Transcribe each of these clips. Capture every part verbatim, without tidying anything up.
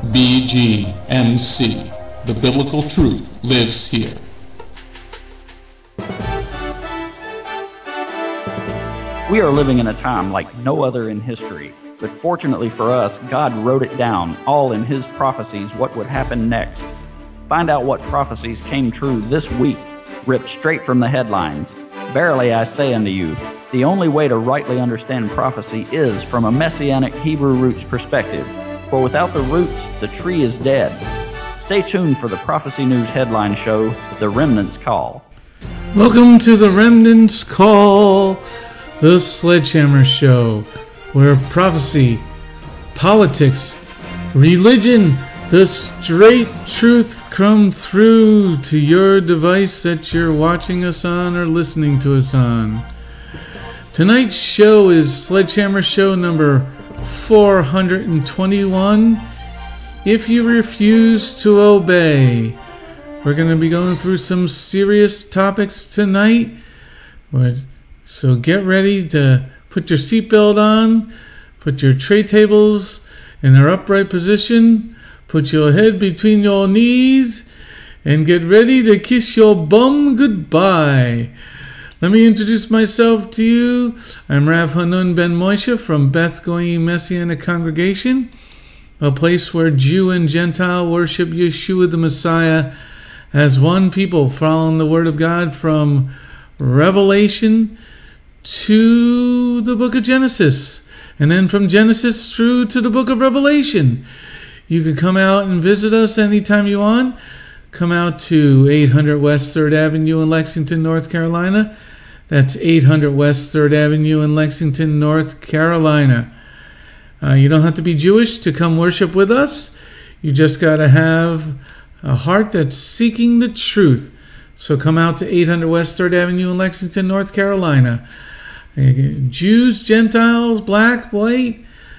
B G M C. The biblical truth lives here. We are living in a time like no other in history, but fortunately for us, God wrote it down, all in His prophecies, what would happen next. Find out what prophecies came true this week, ripped straight from the headlines. Verily I say unto you, the only way to rightly understand prophecy is from a messianic Hebrew roots perspective, for without the roots, the tree is dead. Stay tuned for the Prophecy News headline show, The Remnant's Call. Welcome to The Remnant's Call, the Sledgehammer Show, where prophecy, politics, religion, the straight truth come through to your device that you're watching us on or listening to us on. Tonight's show is Sledgehammer Show number four hundred twenty-one. If you refuse to obey, we're going to be going through some serious topics tonight. So get ready to put your seatbelt on, put your tray tables in their upright position, put your head between your knees, and get ready to kiss your bum goodbye. Let me introduce myself to you. I'm Rav Hanun Ben Moshe from Beth Goyim Messianic Congregation, a place where Jew and Gentile worship Yeshua the Messiah as one people, following the Word of God from Revelation to the book of Genesis, and then from Genesis through to the book of Revelation. You can come out and visit us anytime you want. Come out to eight hundred West third Avenue in Lexington, North Carolina. That's eight hundred West third Avenue in Lexington, North Carolina. Uh, you don't have to be Jewish to come worship with us. You just got to have a heart that's seeking the truth. So come out to eight hundred West third Avenue in Lexington, North Carolina. Jews, Gentiles, black, white,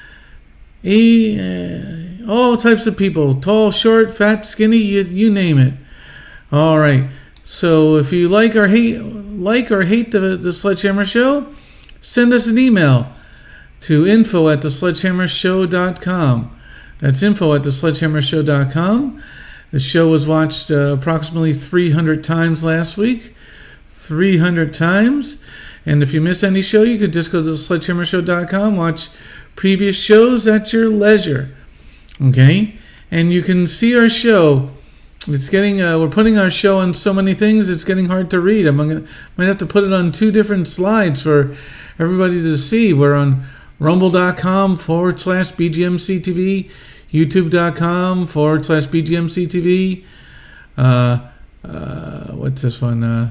uh, all types of people, tall, short, fat, skinny, you, you name it. All right. So if you like or hate, like or hate the the Sledgehammer Show, send us an email to info at the sledgehammer show dot com. That's info at the sledgehammer show dot com. The show was watched uh, approximately three hundred times last week. three hundred times. And if you miss any show, you could just go to the sledgehammer show dot com, watch previous shows at your leisure. Okay? And you can see our show. It's getting, uh, we're putting our show on so many things, it's getting hard to read. I'm gonna, might have to put it on two different slides for everybody to see. We're on rumble.com forward slash BGMCTV, youtube.com forward slash BGMCTV, uh, uh, what's this one? Uh,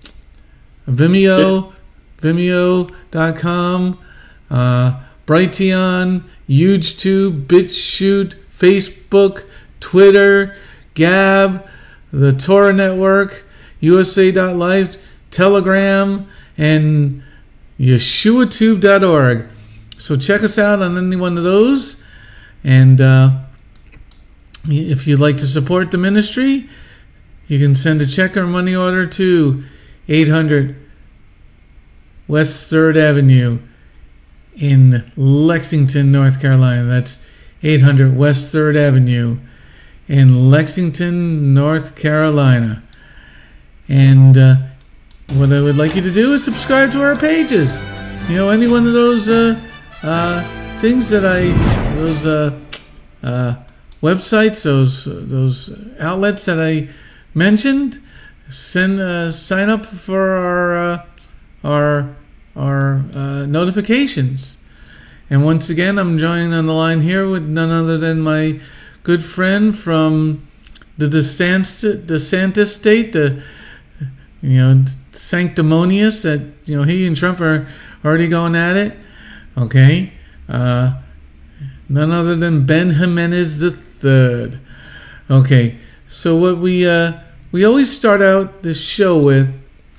Vimeo, vimeo dot com, uh, Brighteon, YouTube, BitChute, Facebook, Twitter, Gab, the Torah Network, U S A dot life, Telegram, and Yeshua tube dot org. So check us out on any one of those. And uh, if you'd like to support the ministry, you can send a check or money order to eight hundred West third Avenue in Lexington, North Carolina. That's eight hundred West third Avenue in Lexington, North Carolina. And uh, what I would like you to do is subscribe to our pages. You know, any one of those uh, uh, things that I, those uh, uh, websites, those those outlets that I mentioned, send uh, sign up for our uh, our our uh, notifications. And once again, I'm joined on the line here with none other than my good friend from the DeSantis, DeSantis state, the you know sanctimonious. That you know he and Trump are already going at it. Okay, uh, none other than Ben Jimenez the third. Okay, so what we uh, we always start out this show with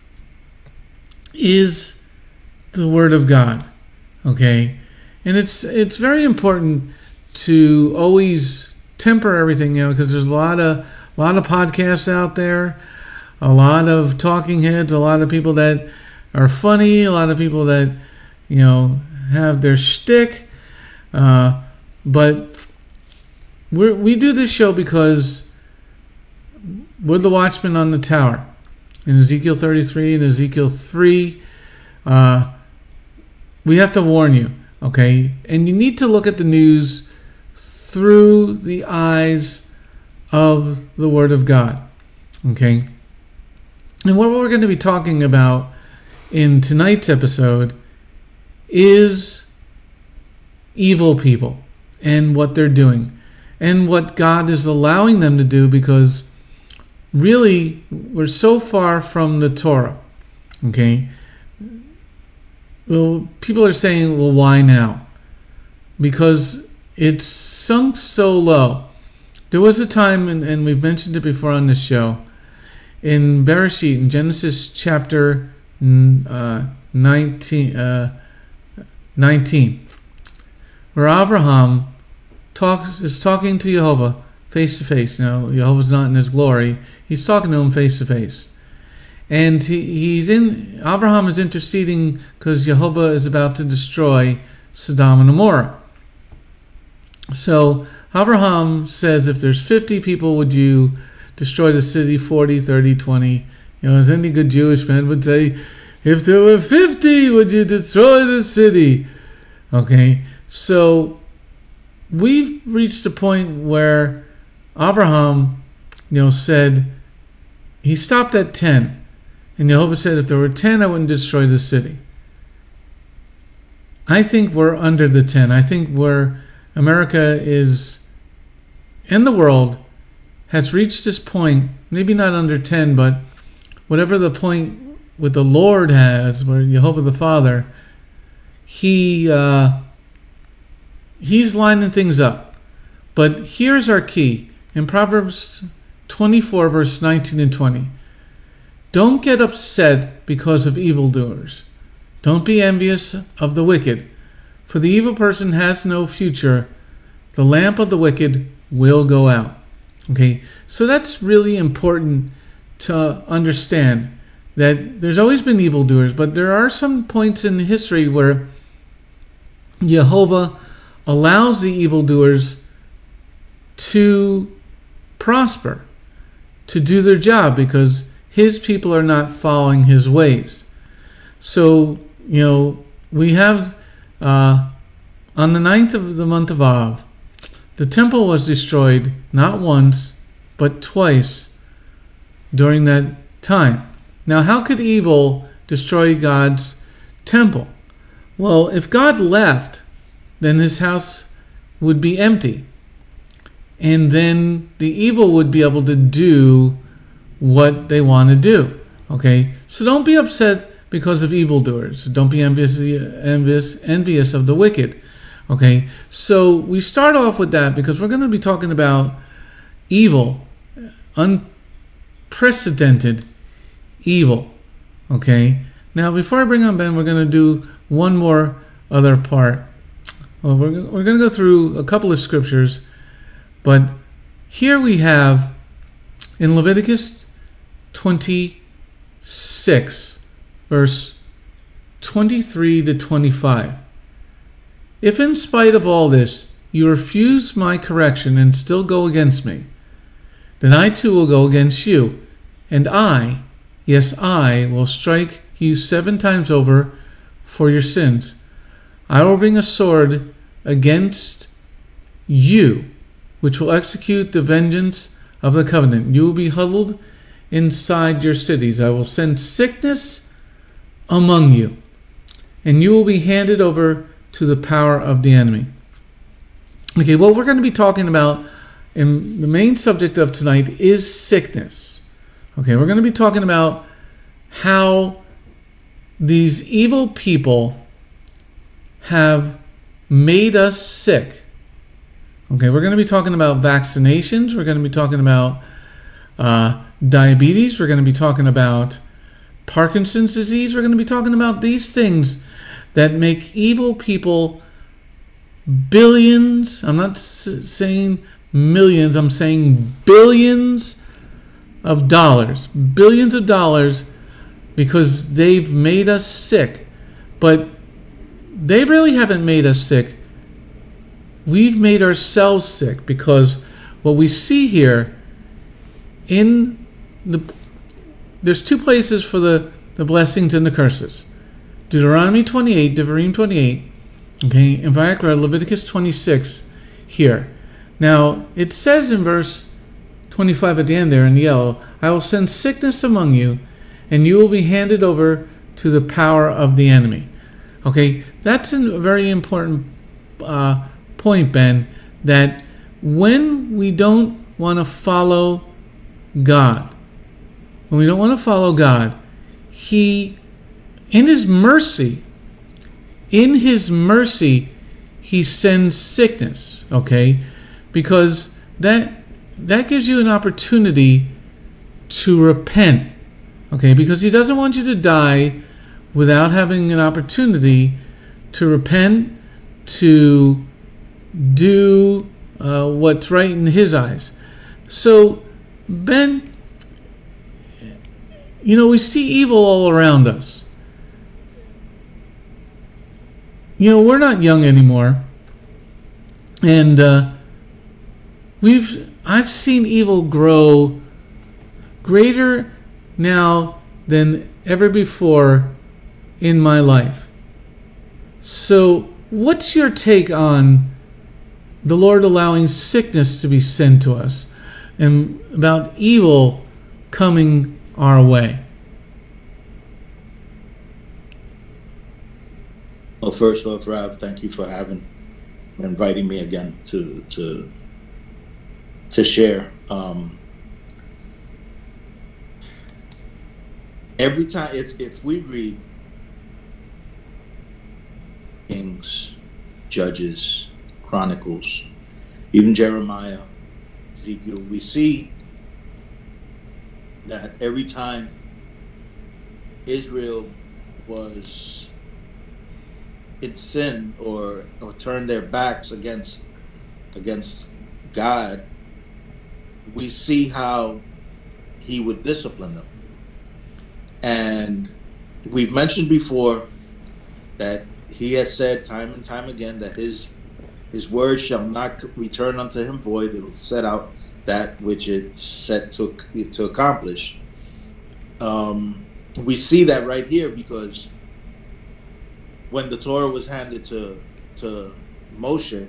is the Word of God. Okay, and it's it's very important to always temper everything, you know, because there's a lot of a lot of podcasts out there, a lot of talking heads, a lot of people that are funny, a lot of people that you know have their shtick, uh, but we're, we do this show because we're the watchmen on the tower. In Ezekiel thirty-three and Ezekiel three, uh, we have to warn you, okay? And you need to look at the news through the eyes of the Word of God, okay? And what we're going to be talking about in tonight's episode is evil people and what they're doing and what God is allowing them to do, because really we're so far from the Torah, okay? Well, people are saying, well, why now? Because it's sunk so low. There was a time, and, and we've mentioned it before on this show, in Bereshit, in Genesis chapter uh, nineteen, uh, nineteen, where Abraham talks is talking to Jehovah face to face. Now, Jehovah's not in his glory. He's talking to him face to face. And he, he's in, Abraham is interceding because Jehovah is about to destroy Sodom and Gomorrah. So Abraham says, if there's fifty people, would you destroy the city? Forty, thirty, twenty. You know, as any good Jewish man would say, if there were fifty, would you destroy the city? Okay, so we've reached a point where Abraham, you know, said, he stopped at ten. And Jehovah said, if there were ten, I wouldn't destroy the city. I think we're under the ten. I think where America is, and the world, has reached this point, maybe not under ten, but whatever the point with the Lord has, where Jehovah the Father, he uh, he's lining things up. But here's our key. In Proverbs twenty-four, verse nineteen and twenty. Don't get upset because of evildoers. Don't be envious of the wicked, for the evil person has no future. The lamp of the wicked will go out. Okay, so that's really important to understand, that there's always been evildoers, but there are some points in history where Jehovah allows the evildoers to prosper, to do their job, because his people are not following his ways. So, you know, we have, uh, on the ninth of the month of Av, the temple was destroyed not once, but twice during that time. Now, how could evil destroy God's temple? Well, if God left, then his house would be empty. And then the evil would be able to do what they want to do. Okay? So don't be upset because of evildoers. Don't be envious, envious, envious of the wicked. Okay? So we start off with that because we're going to be talking about evil, unprecedented evil. Okay? Now, before I bring on Ben, we're going to do one more other part. Well, we're, we're going to go through a couple of scriptures, but here we have in Leviticus twenty-six, verse twenty-three to twenty-five. If in spite of all this you refuse my correction and still go against me, then I too will go against you, and I, yes, I will strike you seven times over for your sins. I will bring a sword against you, which will execute the vengeance of the covenant. You will be huddled inside your cities. I will send sickness among you, and you will be handed over to the power of the enemy. Okay, what we're going to be talking about, and the main subject of tonight is sickness. Okay, we're going to be talking about how these evil people have made us sick. Okay, we're going to be talking about vaccinations. We're going to be talking about uh, diabetes. We're going to be talking about Parkinson's disease. We're going to be talking about these things that make evil people billions. I'm not s- saying millions. I'm saying billions of dollars. Billions of dollars because they've made us sick. But they really haven't made us sick. we've made ourselves sick, because what we see here in the there's two places for the, the blessings and the curses. Deuteronomy twenty-eight, Devarim twenty-eight, okay, and Vayikra, Leviticus twenty-six here. Now, it says in verse twenty-five at the end there in yellow, I will send sickness among you, and you will be handed over to the power of the enemy. Okay, that's a very important uh, point, Ben, that when we don't want to follow God, when we don't want to follow God, He, in His mercy, in His mercy, He sends sickness, okay? Because that that gives you an opportunity to repent, okay? Because He doesn't want you to die without having an opportunity to repent, to do uh, what's right in His eyes. So, Ben, you know, we see evil all around us. You know, we're not young anymore, and uh, we've I've seen evil grow greater now than ever before in my life. So, what's your take on the Lord allowing sickness to be sent to us, and about evil coming our way? Well, first off, Rob, thank you for having inviting me again to to to share. Um, every time, if if we read Kings, Judges, Chronicles, even Jeremiah, Ezekiel, we see that every time Israel was in sin or or turned their backs against against God, we see how He would discipline them. And we've mentioned before that He has said time and time again that His His word shall not return unto Him void. It will set out that which it set to to accomplish. Um, we see that right here, because when the Torah was handed to to Moshe,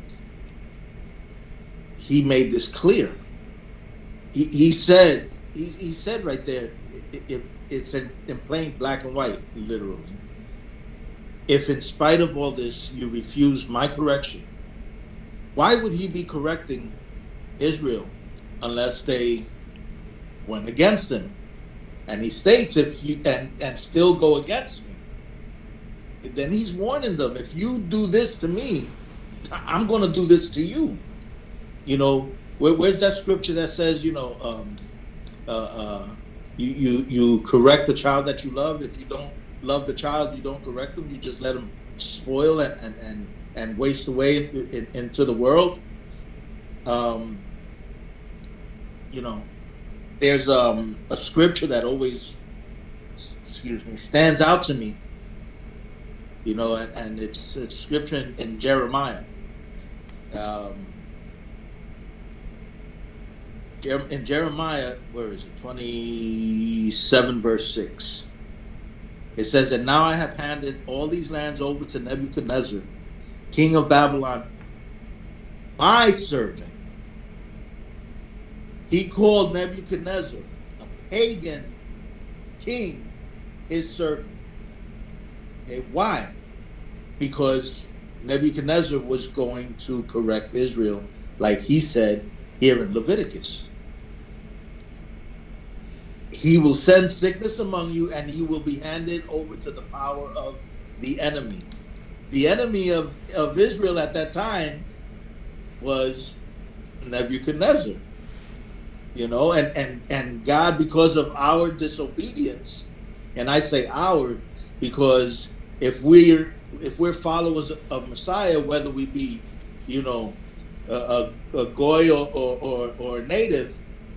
he made this clear. He, he said he, he said right there, it, it, it's in, in plain black and white, literally. If in spite of all this you refuse my correction, why would he be correcting Israel unless they went against him? And he states, if you and, and still go against me, then he's warning them, if you do this to me, I'm going to do this to you. You know, where, where's that scripture that says, you know, um, uh, uh, you, you you correct the child that you love. If you don't love the child, you don't correct them. You just let them spoil and and, and, and waste away in, in, into the world. Um, you know, there's um, a scripture that always, excuse me, stands out to me. You know, and, and it's it's scripture in, in Jeremiah. Um, in Jeremiah, where is it? twenty-seven, verse six. It says, and now I have handed all these lands over to Nebuchadnezzar, king of Babylon, my servant. He called Nebuchadnezzar, a pagan king, his servant. Okay, why? Because Nebuchadnezzar was going to correct Israel, like he said here in Leviticus. He will send sickness among you, and you will be handed over to the power of the enemy. The enemy of, of Israel at that time was Nebuchadnezzar. You know, and, and, and God, because of our disobedience, and I say our, because if we're if we're followers of Messiah, whether we be, you know, a, a, a goy or, or, or, or a native,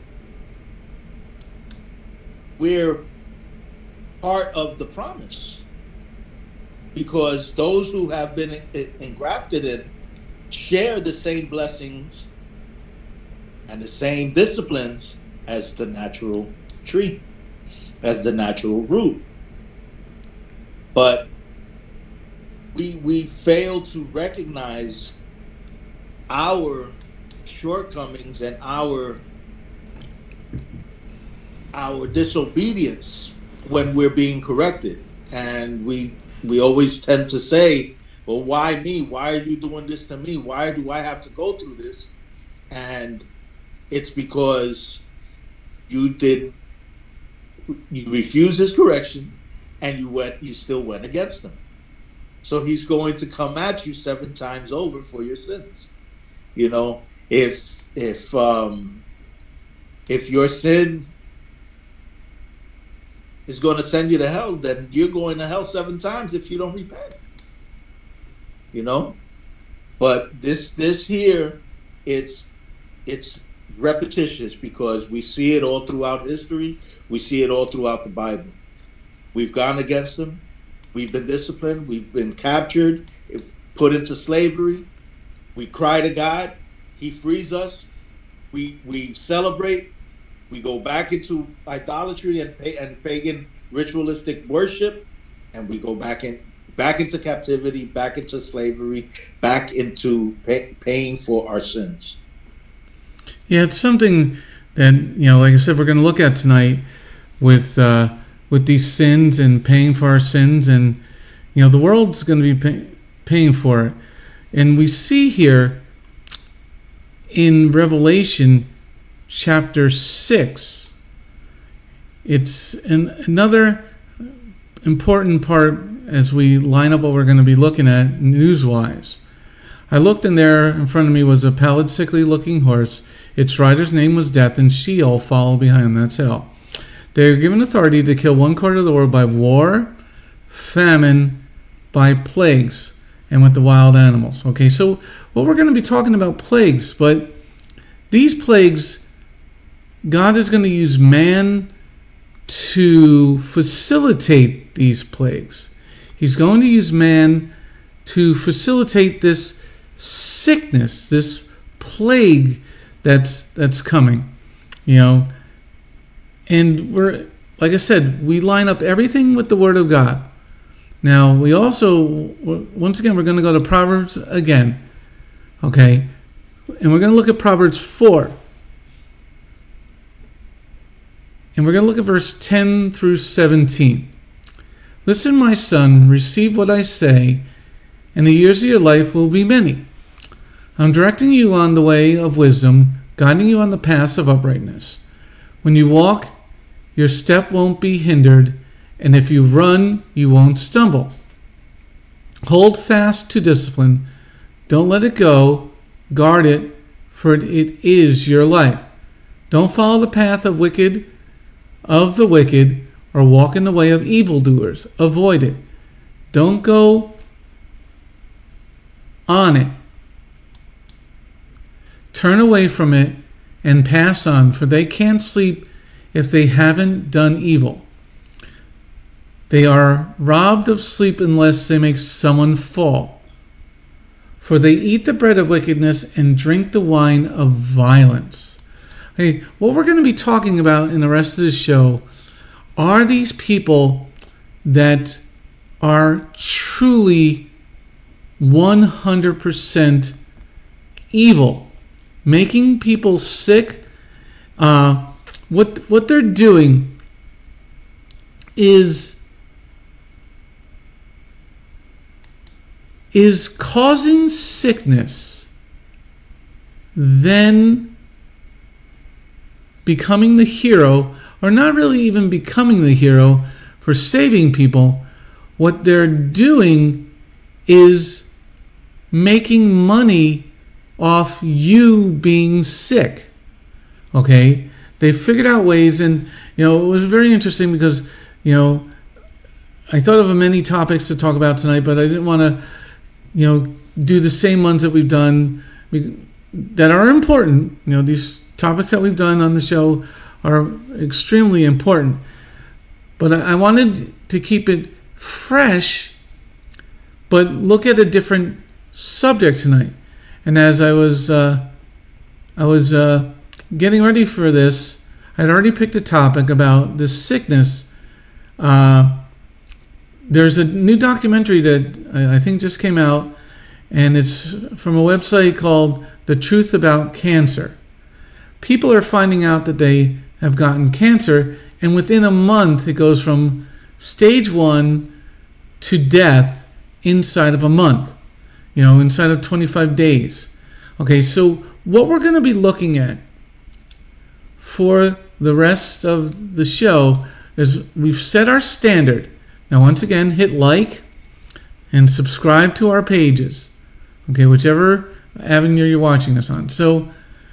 we're part of the promise. Because those who have been engrafted in share the same blessings and the same disciplines as the natural tree, as the natural root. But we we fail to recognize our shortcomings and our our disobedience when we're being corrected. And we we always tend to say, well, why me? Why are you doing this to me? Why do I have to go through this? And it's because you didn't, you refused his correction, and you went, you still went against him. So he's going to come at you seven times over for your sins. You know, if if um, if your sin is going to send you to hell, then you're going to hell seven times if you don't repent. You know, but this this here, it's it's repetitious because we see it all throughout history. We see it all throughout the Bible. We've gone against them. We've been disciplined. We've been captured, put into slavery. We cry to God. He frees us. We we celebrate. We go back into idolatry and and pagan ritualistic worship, and we go back in back into captivity, back into slavery, back into pay, paying for our sins. Yeah, it's something that, you know, like I said, we're going to look at tonight with uh, with these sins and paying for our sins, and you know, the world's going to be pay, paying for it, and we see here in Revelation chapter six, it's an, another important part as we line up what we're going to be looking at news-wise. I looked, and there in front of me was a pallid, sickly-looking horse. Its rider's name was Death, and Sheol followed behind him. That's hell. They are given authority to kill one quarter of the world by war, famine, by plagues, and with the wild animals. Okay, so what we're going to be talking about plagues, but these plagues, God is going to use man to facilitate these plagues. He's going to use man to facilitate this sickness, this plague that's that's coming, you know. And we're, like I said, we line up everything with the Word of God. Now, we also, once again, we're going to go to Proverbs again, okay? And we're going to look at Proverbs four. And we're going to look at verse ten through seventeen. Listen, my son, receive what I say, and the years of your life will be many. I'm directing you on the way of wisdom, guiding you on the paths of uprightness. When you walk, your step won't be hindered, and if you run, you won't stumble. Hold fast to discipline. Don't let it go. Guard it, for it is your life. Don't follow the path of wicked, of the wicked, or walk in the way of evildoers. Avoid it. Don't go on it. Turn away from it and pass on, for they can't sleep if they haven't done evil. They are robbed of sleep unless they make someone fall. For they eat the bread of wickedness and drink the wine of violence. Hey, what we're going to be talking about in the rest of the show are these people that are truly one hundred percent evil, making people sick. Uh, what what they're doing is is causing sickness, then becoming the hero, or not really even becoming the hero for saving people. What they're doing is making money off you being sick. Okay? They figured out ways, and you know, it was very interesting because, you know, I thought of many topics to talk about tonight, but I didn't want to, you know, do the same ones that we've done that are important. You know, these topics that we've done on the show are extremely important. But I wanted to keep it fresh, but look at a different subject tonight. And as I was uh, I was uh, getting ready for this, I'd already picked a topic about this sickness. Uh, there's a new documentary that I think just came out, and it's from a website called The Truth About Cancer. People are finding out that they have gotten cancer, and within a month it goes from stage one to death inside of a month, you know, inside of twenty-five days. Okay, so what we're going to be looking at for the rest of the show is we've set our standard. Now, once again, hit like and subscribe to our pages, okay, whichever avenue you're watching us on. So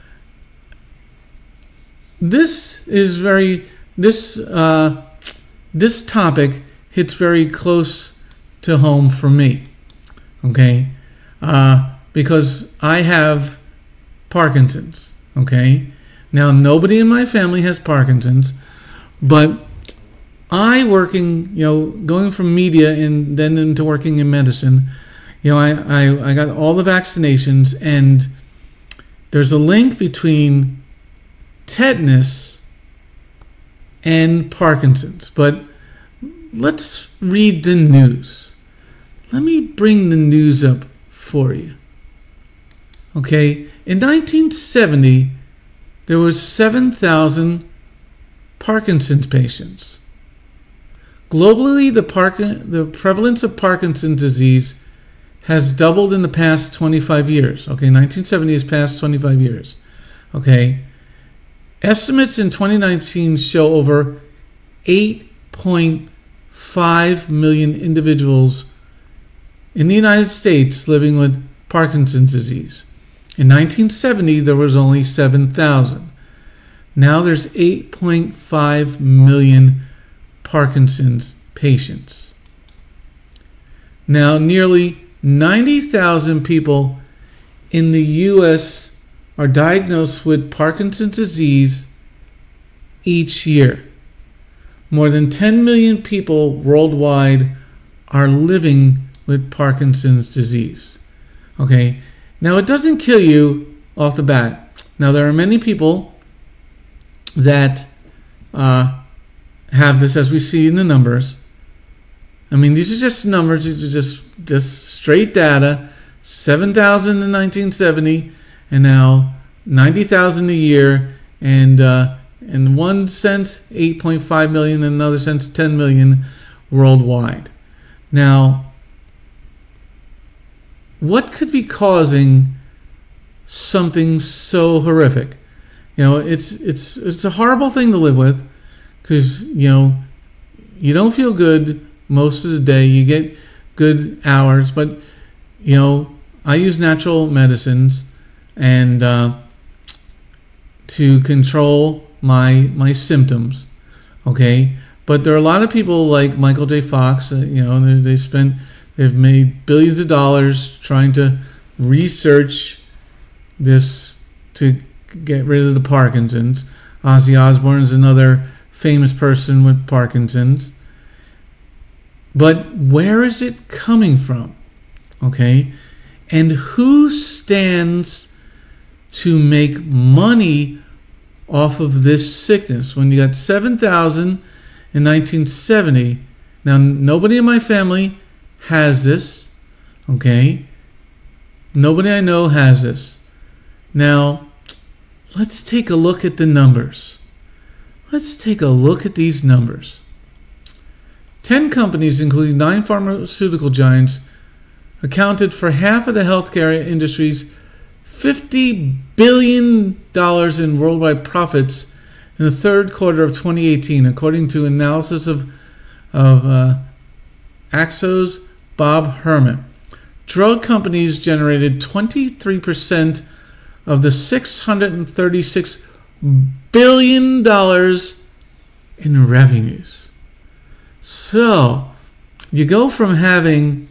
this is very, this, uh, this topic hits very close to home for me, okay, uh, because I have Parkinson's, okay. Now, nobody in my family has Parkinson's, but I working, you know, going from media and then into working in medicine, you know, I, I, I got all the vaccinations, and there's a link between tetanus and Parkinson's. But let's read the news. Let me bring the news up for you. Okay, in nineteen seventy, there was seven thousand Parkinson's patients. Globally, the, Parkin- the prevalence of Parkinson's disease has doubled in the past twenty-five years. Okay, nineteen seventy is past twenty-five years. Okay, estimates in twenty nineteen show over eight point five million individuals in the United States living with Parkinson's disease. In nineteen seventy, there was only seven thousand. Now there's eight point five million Parkinson's patients. Now, nearly ninety thousand people in the U S are diagnosed with Parkinson's disease each year. More than ten million people worldwide are living with Parkinson's disease. Okay, now it doesn't kill you off the bat. Now, there are many people that uh, have this, as we see in the numbers. I mean, these are just numbers. These are just, just straight data. seven thousand in nineteen seventy, and now ninety thousand a year, and uh, in one sense, eight point five million, in another sense, ten million worldwide. Now, what could be causing something so horrific? You know, it's it's it's a horrible thing to live with, because, you know, you don't feel good most of the day. You get good hours, but, you know, I use natural medicines and uh, to control my my symptoms. Okay, but there are a lot of people like Michael J. Fox. Uh, you know, they, they spent they've made billions of dollars trying to research this to get rid of the Parkinson's. Ozzy Osbourne is another famous person with Parkinson's. But where is it coming from? Okay? And who stands to make money off of this sickness? When you got seven thousand in nineteen seventy, now nobody in my family has this. Okay? Nobody I know has this. Now, let's take a look at the numbers. Let's take a look at these numbers. Ten companies, including nine pharmaceutical giants, accounted for half of the healthcare industry's fifty billion dollars in worldwide profits in the third quarter of twenty eighteen, according to analysis of, of uh, Axos Bob Herman. Drug companies generated twenty-three percent of the six hundred thirty-six billion dollars in revenues. So, you go from having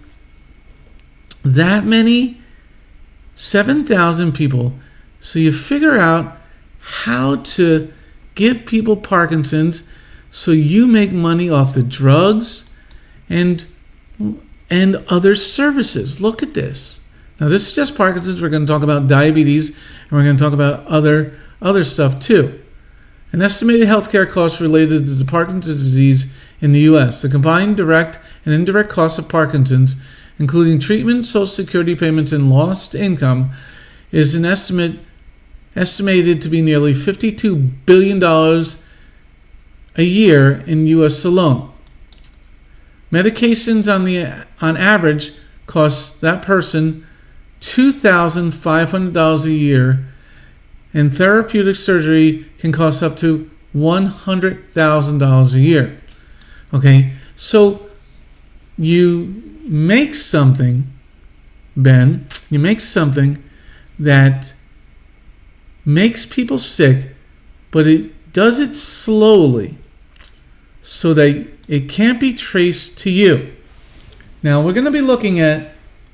that many, seven thousand people, so you figure out how to give people Parkinson's so you make money off the drugs and and other services. Look at this. Now, this is just Parkinson's. We're going to talk about diabetes, and we're going to talk about other other stuff too. An estimated healthcare costs related to the Parkinson's disease in the U S. The combined direct and indirect costs of Parkinson's, including treatment, Social Security payments, and lost income, is an estimate estimated to be nearly fifty-two billion dollars a year in U S alone. Medications on the on average cost that person two thousand five hundred dollars a year, and therapeutic surgery can cost up to one hundred thousand dollars a year. Okay, so you make something, Ben, you make something that makes people sick, but it does it slowly so that it can't be traced to you. Now, we're going to be looking at,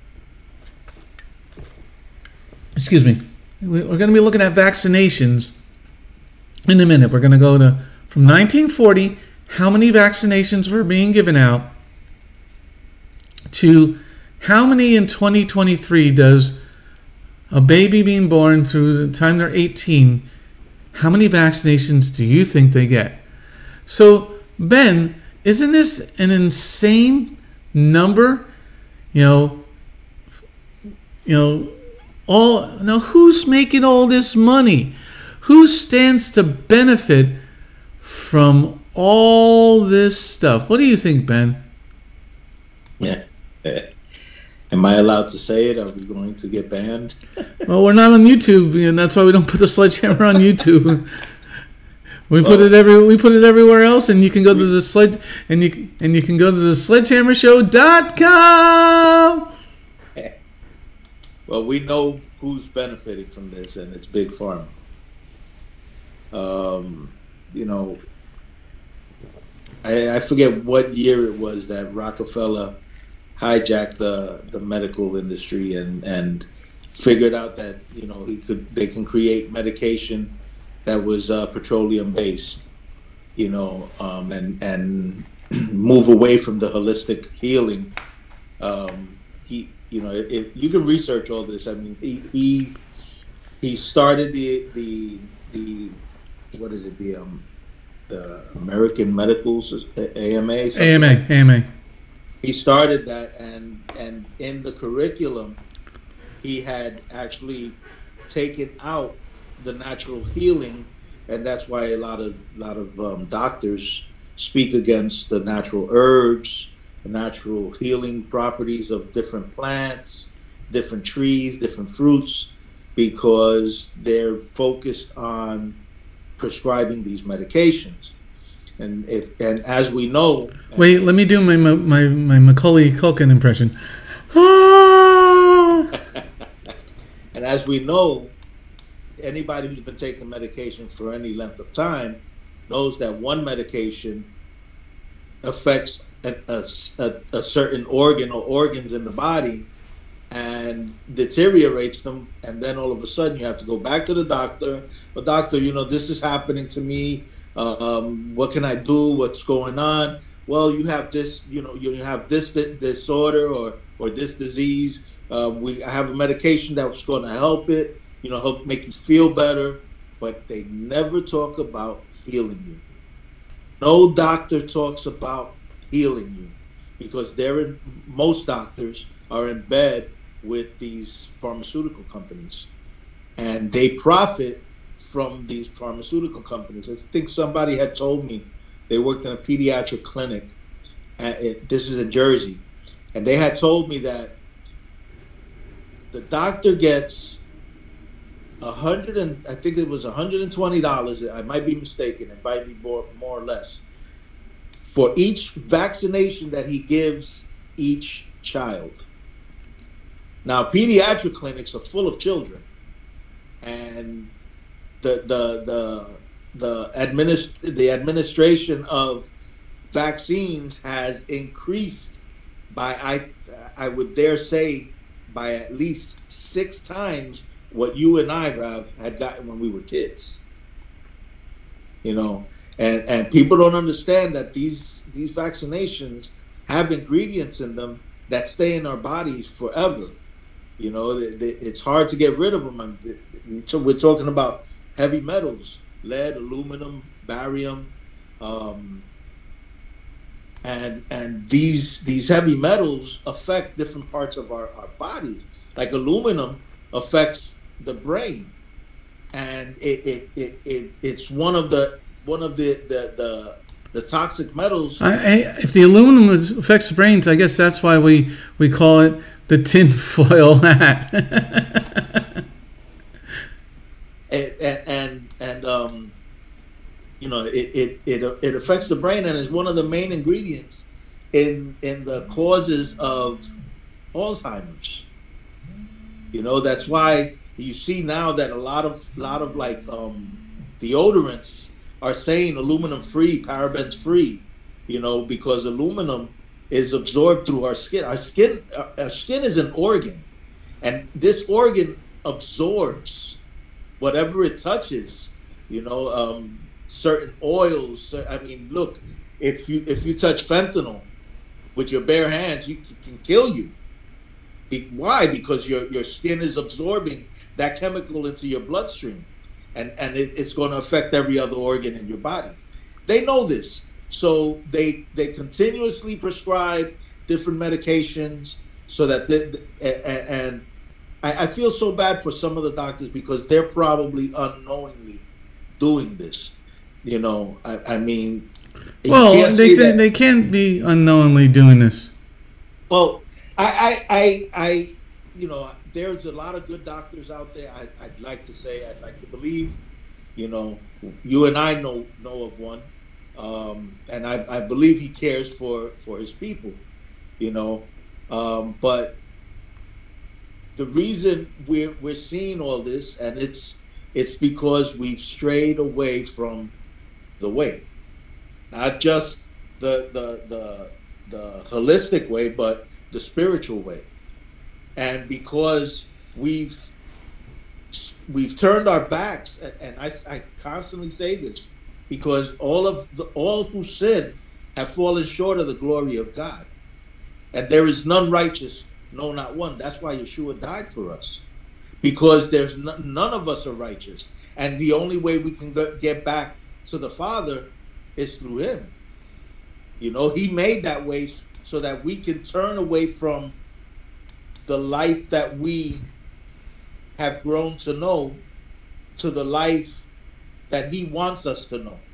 excuse me, we're going to be looking at vaccinations in a minute. We're going to go to, from nineteen forty, how many vaccinations were being given out, to how many in twenty twenty-three does a baby being born through the time they're eighteen, how many vaccinations do you think they get? So, Ben, isn't this an insane number? You know, you know, all now who's making all this money? Who stands to benefit from all this stuff? What do you think, Ben? Yeah. Am I allowed to say it? Are we going to get banned? Well, we're not on YouTube, and that's why we don't put the Sledgehammer on YouTube. We well, put it every we put it everywhere else, and you can go to the sledge and you and you can go to the sledgehammer show dot com. Well, we know who's benefiting from this, and it's Big Pharma. Um, you know, I, I forget what year it was that Rockefeller hijacked the the medical industry and and figured out that, you know, he could they can create medication that was uh, petroleum based, you know, um, and and move away from the holistic healing. Um, he, you know, if you can research all this, I mean, he he, he started the the the what is it the um the American Medicals A M A A M A A M A. He started that, and and in the curriculum, he had actually taken out the natural healing, and that's why a lot of lot of um, doctors speak against the natural herbs, the natural healing properties of different plants, different trees, different fruits, because they're focused on prescribing these medications. And if and as we know, wait, let me do my my my Macaulay Culkin impression. Ah! And as we know, anybody who's been taking medication for any length of time knows that one medication affects a, a, a certain organ or organs in the body and deteriorates them, and then all of a sudden you have to go back to the doctor. But doctor, you know, this is happening to me. Uh, um, what can I do? What's going on? Well, you have this, you know, you have this disorder or or this disease. Uh, we I have a medication that's going to help it, you know, help make you feel better. But they never talk about healing you. No doctor talks about healing you, because they're in, most doctors are in bed with these pharmaceutical companies, and they profit from these pharmaceutical companies. I think somebody had told me they worked in a pediatric clinic, and it, this is in Jersey, and they had told me that the doctor gets a hundred and I think it was one hundred twenty dollars. I might be mistaken. It might be more, more or less, for each vaccination that he gives each child. Now, pediatric clinics are full of children, and the the the the administ- the administration of vaccines has increased by I I would dare say by at least six times what you and I have had gotten when we were kids. You know, and and people don't understand that these these vaccinations have ingredients in them that stay in our bodies forever. You know, they, they, it's hard to get rid of them. And so we're talking about heavy metals, lead, aluminum, barium, um, and and these these heavy metals affect different parts of our, our bodies. Like aluminum affects the brain, and it it, it, it it's one of the one of the the the, the toxic metals. I, I, if the aluminum affects the brains, I guess that's why we, we call it the tinfoil hat. and and and um, you know, it, it it it affects the brain, and is one of the main ingredients in in the causes of Alzheimer's. You know, that's why you see now that a lot of lot of like um, deodorants are saying aluminum free, parabens free. You know, because aluminum is absorbed through our skin. Our skin, our skin is an organ, and this organ absorbs whatever it touches. You know, um, certain oils. I mean, look, if you if you touch fentanyl with your bare hands, you it can kill you. Be, why? Because your your skin is absorbing that chemical into your bloodstream, and and it, it's going to affect every other organ in your body. They know this. So they they continuously prescribe different medications so that they, and, and I, I feel so bad for some of the doctors because they're probably unknowingly doing this. You know, I, I mean, well, they can, they can't be unknowingly doing this. Well, I I I, I you know, there's a lot of good doctors out there. I, I'd like to say, I'd like to believe. You know, you and I know know of one. Um, and I, I believe he cares for, for his people, you know. Um, but the reason we're we're seeing all this, and it's it's because we've strayed away from the way, not just the the the the holistic way, but the spiritual way. And because we've we've turned our backs, and, and I, I constantly say this. Because all of the all who sin have fallen short of the glory of God, and there is none righteous, no, not one. That's why Yeshua died for us, because there's no, none of us are righteous, and the only way we can go, get back to the Father is through Him. You know, He made that way so that we can turn away from the life that we have grown to know to the life that He wants us to know,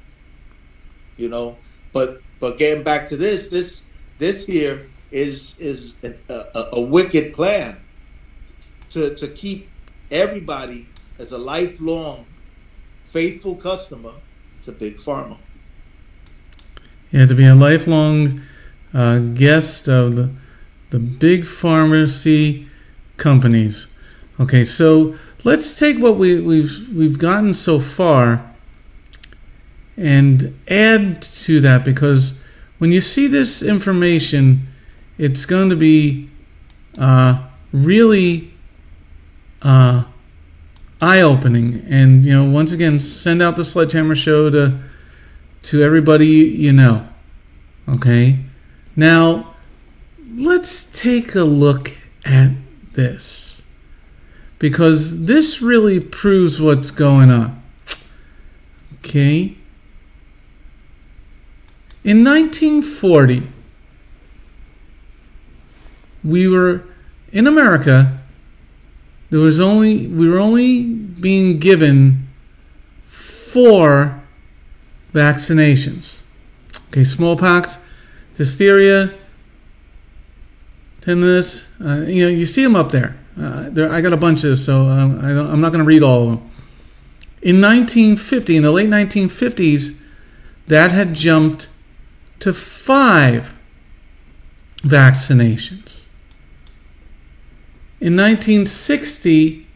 you know. But but getting back to this, this this here is is a, a, a wicked plan to to keep everybody as a lifelong faithful customer to Big Pharma. Yeah, to be a lifelong uh, guest of the the big pharmacy companies. Okay, so let's take what we, we've we've gotten so far and add to that, because when you see this information, it's going to be uh, really uh, eye-opening. And, you know, once again, send out the Sledgehammer Show to to everybody you know. Okay? Now, let's take a look at this, because this really proves what's going on. Okay. In nineteen forty, we were in America. There was only we were only being given four vaccinations. Okay, smallpox, diphtheria, tetanus. Uh, you know, you see them up there. Uh, there, I got a bunch of this, so um, I don't, I'm not going to read all of them. In nineteen fifty, in the late nineteen fifties, that had jumped to five vaccinations. In nineteen sixty,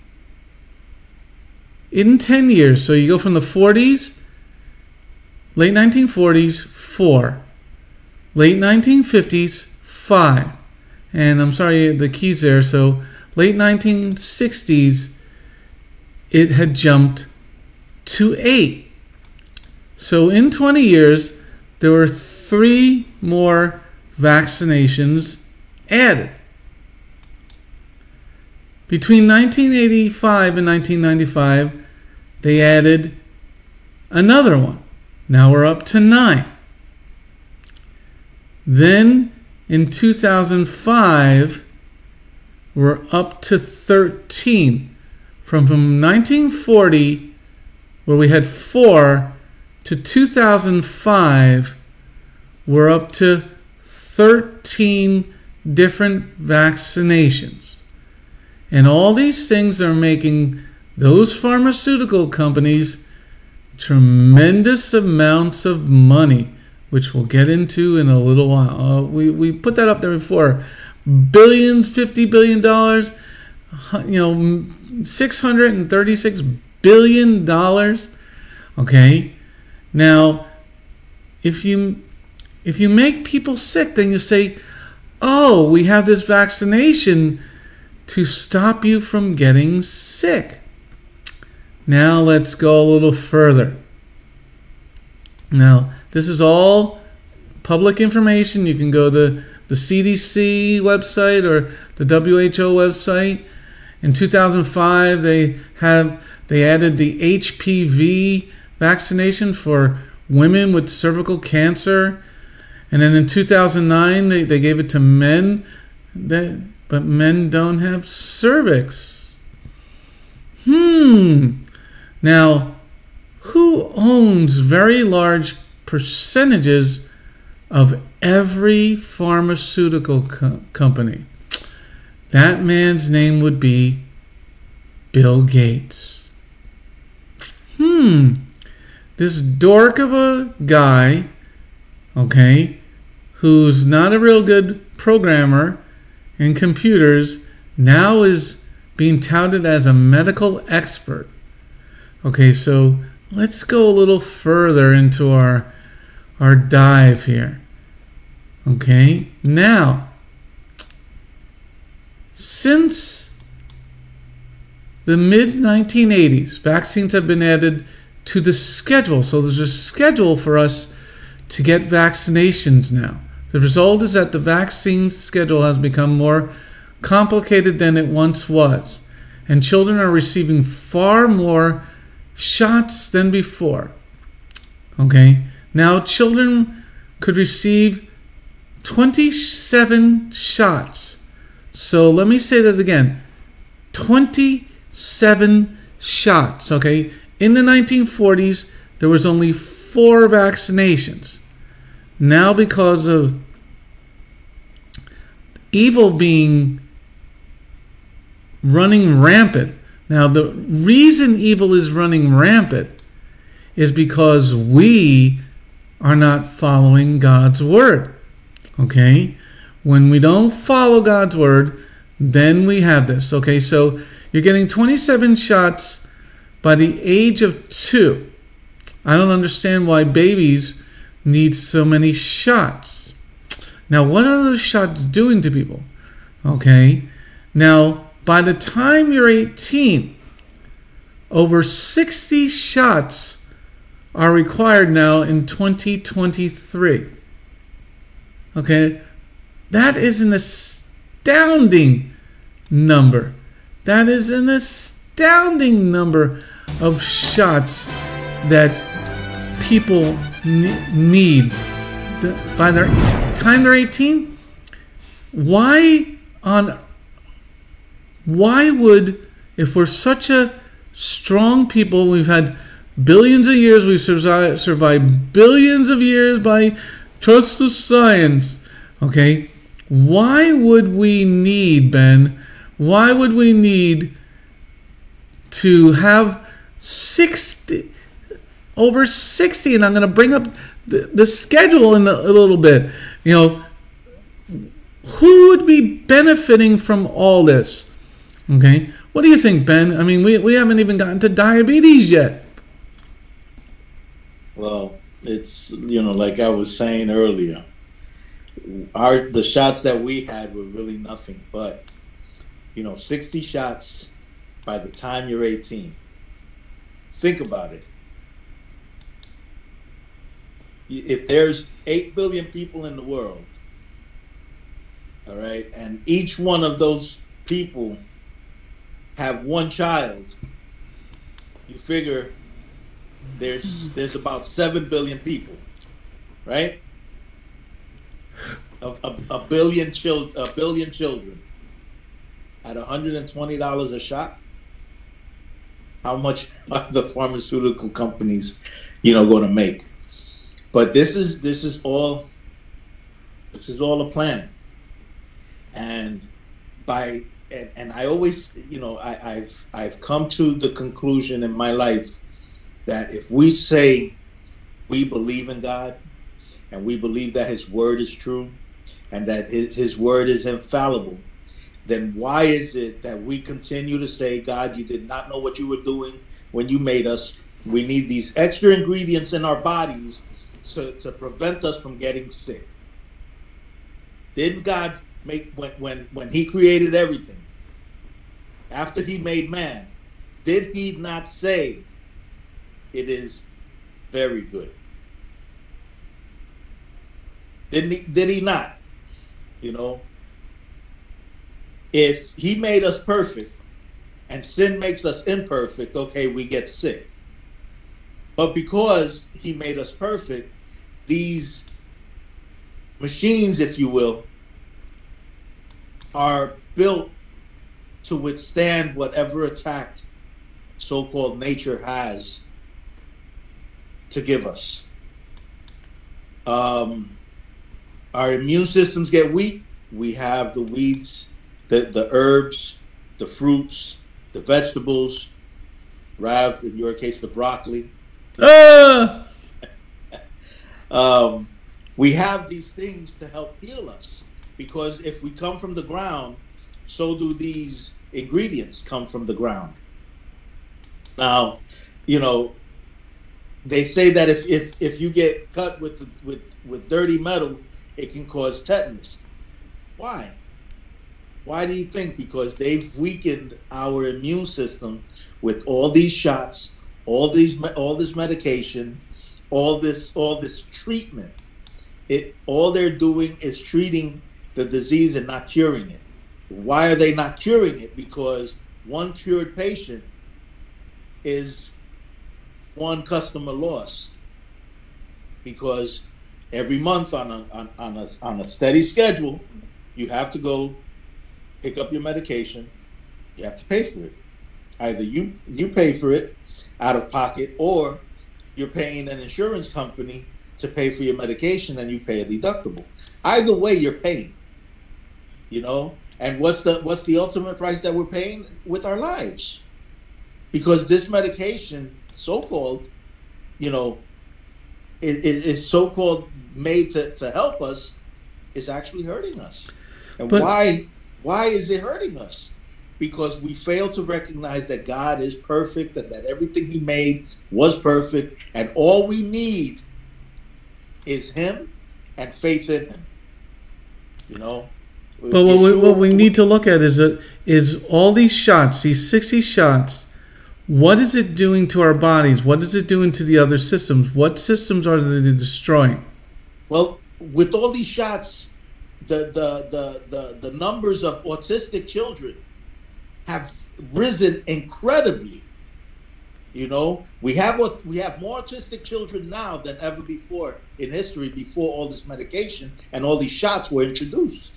in ten years, so you go from the forties, late nineteen forties, four. Late nineteen fifties, five. And I'm sorry, the keys there, so late nineteen sixties, it had jumped to eight. So in twenty years, there were three more vaccinations added. Between nineteen eighty-five and nineteen ninety-five, they added another one. Now we're up to nine. Then in two thousand five, we're up to thirteen. From, from nineteen forty, where we had four, to two thousand five, we're up to thirteen different vaccinations. And all these things are making those pharmaceutical companies tremendous amounts of money, which we'll get into in a little while. Uh, we, we put that up there before. Billions, fifty billion dollars, you know, six hundred thirty-six billion dollars. Okay? Now, if you if you make people sick, then you say, oh, we have this vaccination to stop you from getting sick. Now let's go a little further. Now, this is all public information. You can go to the C D C website or the W H O website. In two thousand five, they have they added the H P V vaccination for women with cervical cancer. And then in two thousand nine, they, they gave it to men, that, but men don't have cervix. Hmm. Now, who owns very large percentages of every pharmaceutical co- company? That man's name would be Bill Gates. Hmm. This dork of a guy, okay, who's not a real good programmer in computers, now is being touted as a medical expert. Okay, so let's go a little further into our our dive here. Okay, now, since the mid nineteen eighties, vaccines have been added to the schedule. So there's a schedule for us to get vaccinations now. The result is that the vaccine schedule has become more complicated than it once was, and children are receiving far more shots than before. Okay, now children could receive twenty-seven shots. So let me say that again. twenty-seven shots, okay? In the nineteen forties, there was only four vaccinations. Now, because of evil being running rampant. Now, the reason evil is running rampant is because we are not following God's word. Okay? When we don't follow God's word, then we have this. Okay, so you're getting twenty-seven shots by the age of two. I don't understand why babies need so many shots. Now, what are those shots doing to people? Okay, now, by the time you're eighteen, over sixty shots are required now in twenty twenty-three. Okay, that is an astounding number. That is an astounding number of shots that people need by the time they're eighteen. Why on why would, if we're such a strong people, we've had billions of years, we've survived, survived billions of years by trust of science, okay, why would we need, Ben, why would we need to have sixty, over sixty, and I'm going to bring up the, the schedule in a, a little bit, you know, who would be benefiting from all this? Okay, what do you think, Ben? I mean, we we haven't even gotten to diabetes yet. Well, it's, you know, like I was saying earlier, our the shots that we had were really nothing but, you know, sixty shots by the time you're eighteen. Think about it. If there's eight billion people in the world, all right, and each one of those people have one child, you figure there's there's about seven billion people, right? A, a, a billion chil- a billion children at one hundred twenty dollars a shot. How much are the pharmaceutical companies, you know, going to make? But this is this is all this is all a plan. And by and, and I always, you know, I, I've I've come to the conclusion in my life that if we say we believe in God and we believe that His word is true and that His, his word is infallible, then why is it that we continue to say, God, you did not know what you were doing when you made us? We need these extra ingredients in our bodies to, to prevent us from getting sick. Didn't God make, when, when, when He created everything, after He made man, did He not say it is very good? Didn't he, did He not? You know, if He made us perfect and sin makes us imperfect, okay, we get sick. But because He made us perfect, these machines, if you will, are built to withstand whatever attack so-called nature has to give us. Um, our immune systems get weak. We have the weeds, the, the herbs, the fruits, the vegetables, Rav, in your case, the broccoli. Ah! um, we have these things to help heal us, because if we come from the ground, so do these ingredients come from the ground. Now, you know, they say that if if, if you get cut with, the, with with dirty metal, it can cause tetanus. Why? Why do you think? Because they've weakened our immune system with all these shots, all these all this medication, all this all this treatment. It all they're doing is treating the disease and not curing it. Why are they not curing it? Because one cured patient is one customer lost. Because every month on a on, on a on a steady schedule, you have to go pick up your medication. You have to pay for it. Either you you pay for it out of pocket, or you're paying an insurance company to pay for your medication and you pay a deductible. Either way, you're paying. You know, and what's the what's the ultimate price that we're paying? With our lives. Because this medication, so-called, you know, is, is so-called made to, to help us, is actually hurting us. And But- why why is it hurting us? Because we fail to recognize that God is perfect and that everything He made was perfect, and all we need is Him and faith in Him. You know? But what we, what we need to look at is that is all these shots, these sixty shots, what is it doing to our bodies? What is it doing to the other systems? What systems are they destroying? Well, with all these shots, the the the the, the numbers of autistic children have risen incredibly. You know, we have what we have more autistic children now than ever before in history, before all this medication and all these shots were introduced.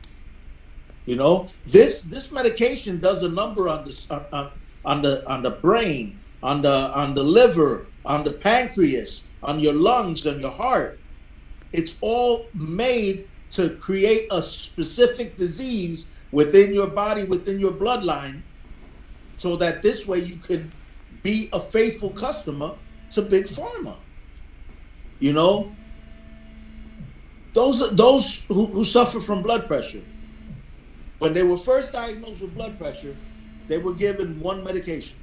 You know, this this medication does a number on the on, on the on the brain, on the on the liver, on the pancreas, on your lungs, on your heart. It's all made to create a specific disease within your body, within your bloodline, so that this way you can be a faithful customer to Big Pharma. You know, those those who, who suffer from blood pressure, when they were first diagnosed with blood pressure, they were given one medication.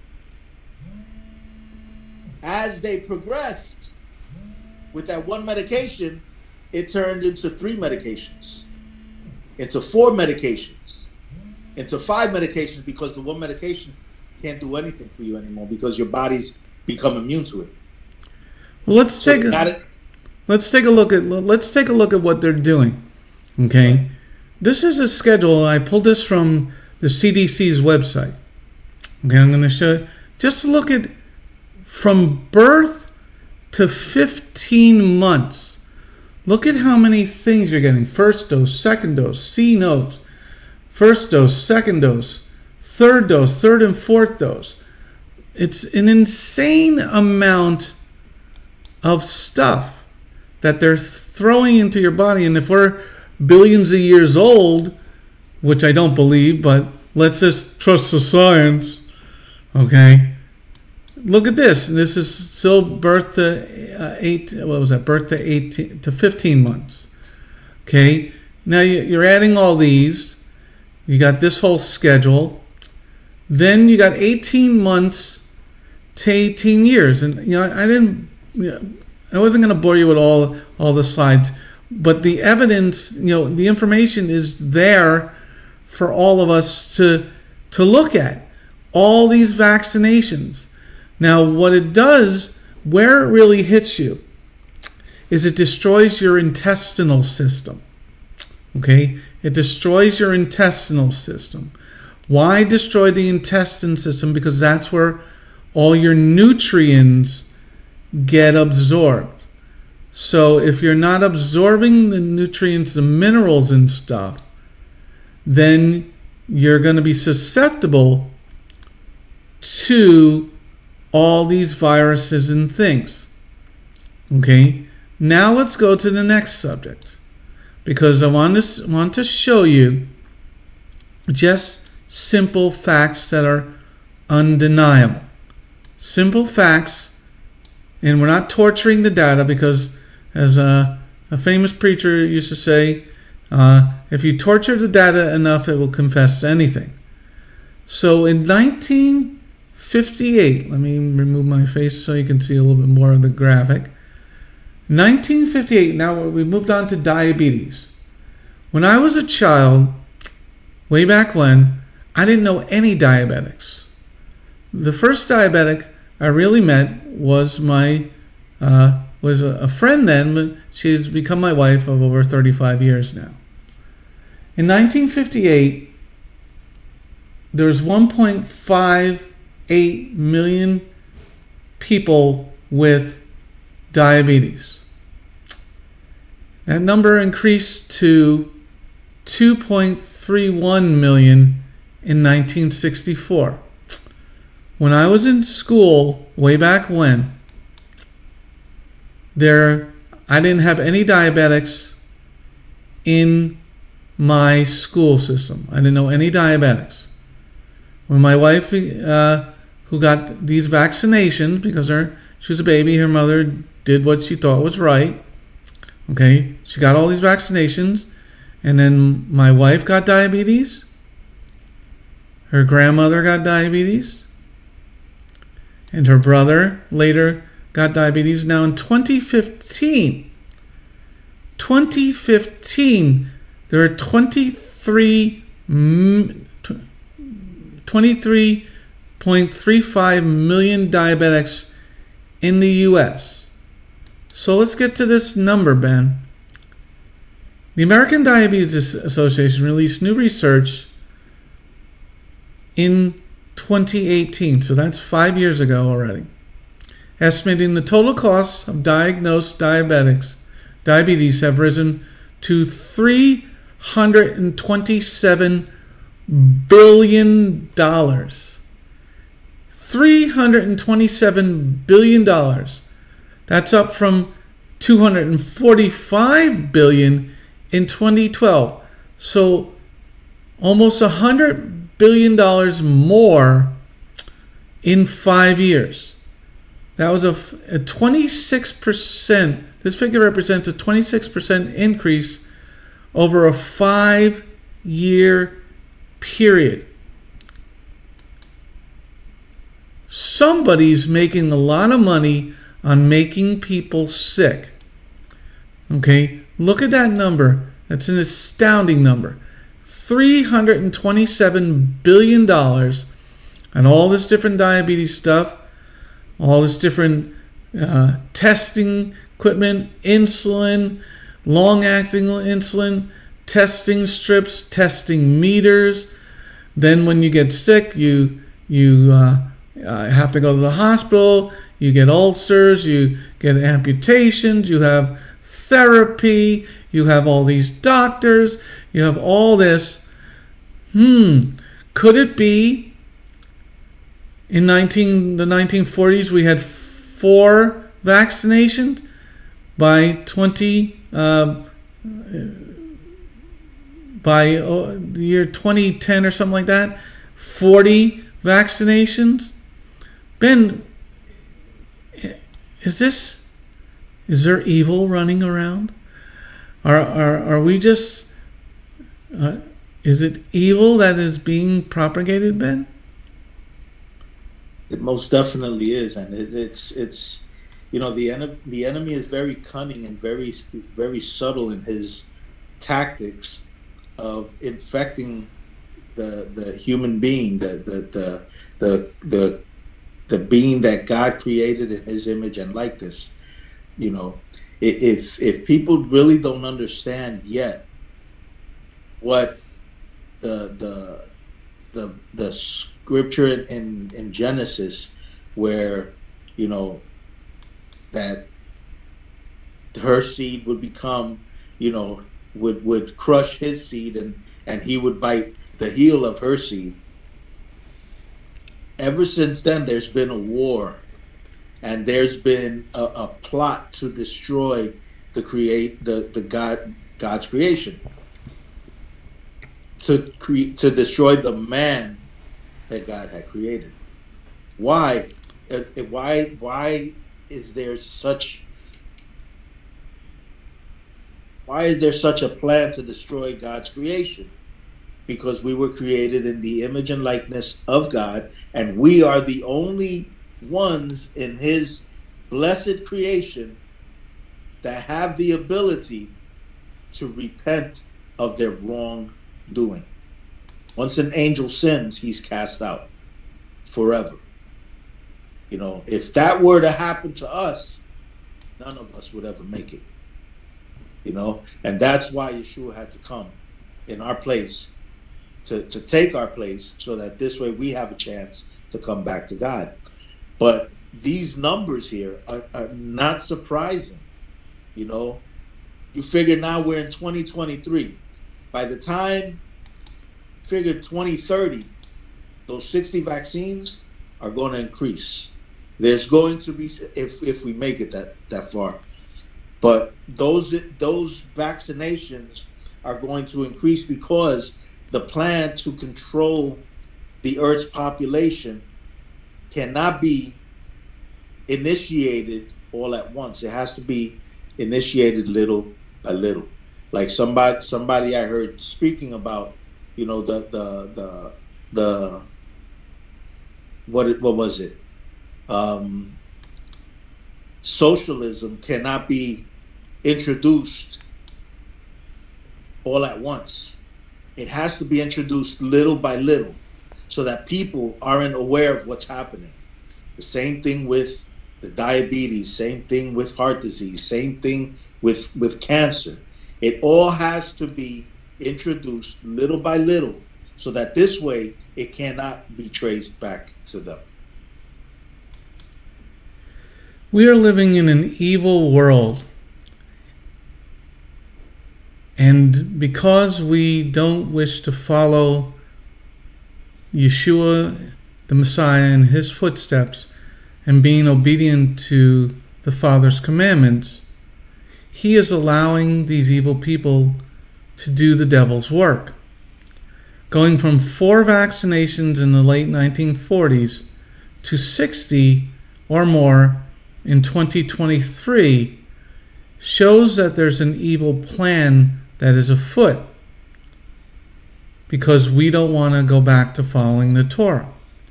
As they progressed with that one medication, it turned into three medications, into four medications, into five medications, because the one medication can't do anything for you anymore because your body's become immune to it. Well, let's So take a, gotta, let's take a look at let's take a look at what they're doing. Okay, this is a schedule. I pulled this from the C D C's website. Okay, I'm going to show you. Just look at from birth to fifteen months. Look at how many things you're getting. First dose, second dose, C notes, first dose, second dose, third dose, third and fourth dose. It's an insane amount of stuff that they're throwing into your body. And if we're billions of years old, which I don't believe, but let's just trust the science, okay? Look at this. This is still birth to uh, eight. What was that? Birth to eighteen to fifteen months. Okay. Now you're adding all these. You got this whole schedule. Then you got eighteen months to eighteen years, and you know I didn't. You know, I wasn't going to bore you with all all the slides, but the evidence, you know, the information is there for all of us to to look at. All these vaccinations. Now, what it does, where it really hits you, is it destroys your intestinal system. Okay? It destroys your intestinal system. Why destroy the intestine system? Because that's where all your nutrients get absorbed. So if you're not absorbing the nutrients, the minerals and stuff, then you're going to be susceptible to all these viruses and things. Okay, now let's go to the next subject, because I want to want to show you just simple facts that are undeniable. Simple facts, and we're not torturing the data, because as a, a famous preacher used to say, uh, if you torture the data enough, it will confess to anything. So in nineteen fifty-eight, let me remove my face so you can see a little bit more of the graphic. nineteen fifty-eight, now we moved on to diabetes. When I was a child, way back when, I didn't know any diabetics. The first diabetic I really met was my uh, was a, a friend then, but she's become my wife of over thirty-five years now. In nineteen fifty-eight, there was one point five eight million people with diabetes. That number increased to two point three one million in nineteen sixty-four. When I was in school, way back when, there I didn't have any diabetics in my school system. I didn't know any diabetics. When my wife, uh, who got these vaccinations, because her she was a baby, her mother did what she thought was right. Okay, she got all these vaccinations, and then my wife got diabetes. Her grandmother got diabetes, and her brother later got diabetes. Now in twenty fifteen, twenty fifteen, there are twenty-three, twenty-three point three five million diabetics in the U S. So let's get to this number, Ben. The American Diabetes Association released new research in twenty eighteen, so that's five years ago already, estimating the total costs of diagnosed diabetics diabetes have risen to three hundred twenty-seven billion dollars. three hundred twenty-seven billion dollars. That's up from two hundred forty-five billion dollars in twenty twelve. So almost one hundred billion dollars more in five years. That was a, a twenty-six percent, this figure represents a twenty-six percent increase over a five-year period. Somebody's making a lot of money on making people sick. Okay, look at that number. That's an astounding number. three hundred twenty-seven billion dollars on all this different diabetes stuff, all this different uh, testing equipment, insulin, long-acting insulin, testing strips, testing meters. Then when you get sick, you you uh, uh, have to go to the hospital, you get ulcers, you get amputations, you have therapy, you have all these doctors, you have all this. Hmm, could it be in nineteen the nineteen forties we had four vaccinations? By twenty uh, by uh, the year twenty ten or something like that, forty vaccinations. Ben, is this is there evil running around? Are are are we just? Uh, is it evil that is being propagated, Ben? It most definitely is, and it, it's it's, you know, the enemy the enemy is very cunning and very very subtle in his tactics of infecting the the human being, the the the the the, the being that God created in His image and likeness. You know, if if people really don't understand yet what the the the the scripture in in Genesis, where, you know, that her seed would become, you know, would would crush his seed, and and he would bite the heel of her seed. Ever since then, there's been a war, and there's been a, a plot to destroy the create the the God God's creation, to create to destroy the man that God had created. Why? Uh, Why? Why is there such? Why is there such a plan to destroy God's creation? Because we were created in the image and likeness of God, and we are the only ones in His blessed creation that have the ability to repent of their wrongdoing. Once an angel sins, he's cast out forever. You know, if that were to happen to us, none of us would ever make it. You know, and that's why Yeshua had to come in our place, to, to take our place, so that this way we have a chance to come back to God. But these numbers here are, are not surprising. You know, you figure now we're in twenty twenty-three. By the time, figure twenty thirty, those sixty vaccines are going to increase. There's going to be, if if we make it that, that far. But those those vaccinations are going to increase because the plan to control the Earth's population cannot be initiated all at once. It has to be initiated little by little. Like somebody somebody I heard speaking about, you know, the the the the what it, what was it? Um, socialism cannot be introduced all at once. It has to be introduced little by little, so that people aren't aware of what's happening. The same thing with the diabetes, same thing with heart disease, same thing with, with cancer. It all has to be introduced little by little, so that this way it cannot be traced back to them. We are living in an evil world. And because we don't wish to follow Yeshua, the Messiah, in His footsteps, and being obedient to the Father's commandments, He is allowing these evil people to do the devil's work. Going from four vaccinations in the late nineteen forties to sixty or more in twenty twenty-three shows that there's an evil plan that is afoot, because we don't want to go back to following the Torah.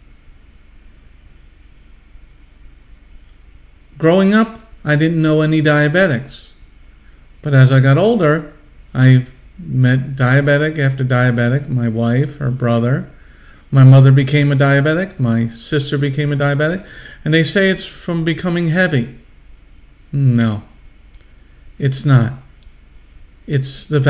Growing up, I didn't know any diabetics. But as I got older, I met diabetic after diabetic, my wife, her brother. My mother became a diabetic, my sister became a diabetic, and they say it's from becoming heavy. No, it's not. It's the